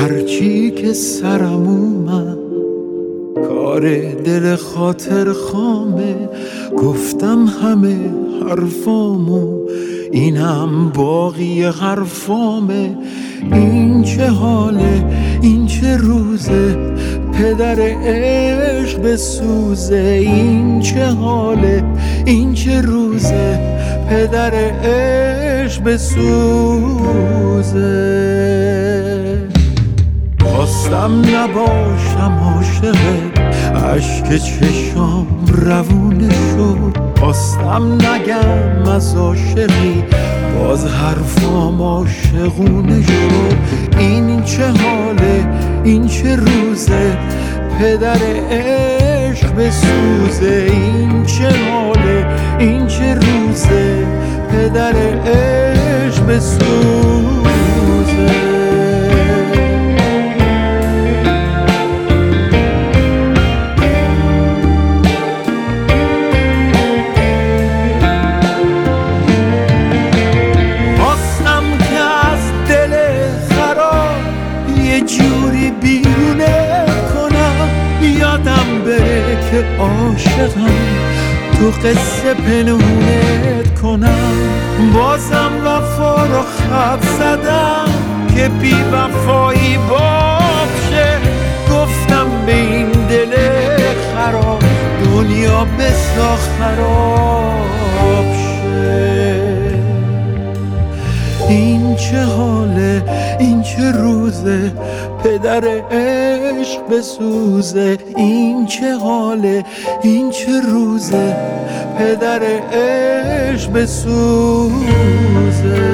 هرچی که سرم اومد کار دل خاطر خامه، گفتم همه حرفامو، اینم باقی حرفامه. این چه حاله، این چه روزه، پدر عشق بسوزه. این چه حاله، این چه روزه، پدر عشق بسوزه. خواستم نباشم عاشقت، اشک چشام روونه شد. خواستم نگم از عاشقی، باز حرفام عاشقونه شد. این چه حاله، این چه روزه، پدر عشق بسوزه. این چه حاله، این چه روزه، پدر عشق بسوزه. جوری بیرونه کنم یادم بره که عاشقم، تو قصه پنهونت کنم. بازم وفا رو خط زدم که بی وفایی باب شه. گفتم به این دل خراب دنیا بسا خراب شه. این چه حاله، این چه روزه، پدر عشق بسوزه. این چه حاله، این چه روزه، پدر عشق بسوزه.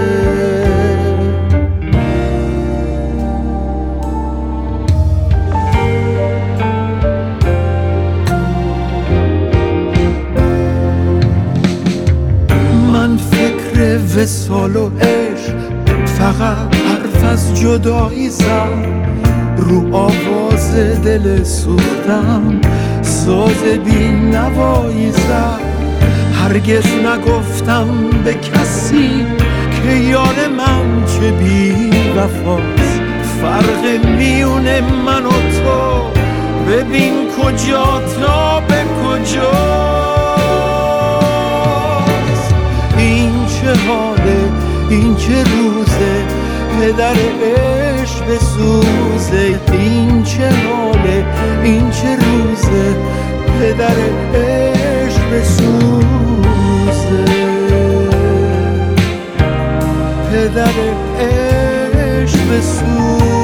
من فکر وصال و عشق فقط حرف از جدایی زد، رو آواز دل سوختم ساز بی نوایی زد. هرگز نگفتم به کسی که یار من چه بی وفاست. فرق میونه من و تو ببین کجا تا به کجاست. این چه حاله، این چه روزه، پدر عشق بسوزه. این چه حاله، این چه روزه، پدر عشق بسوزه. پدر عشق بسوزه.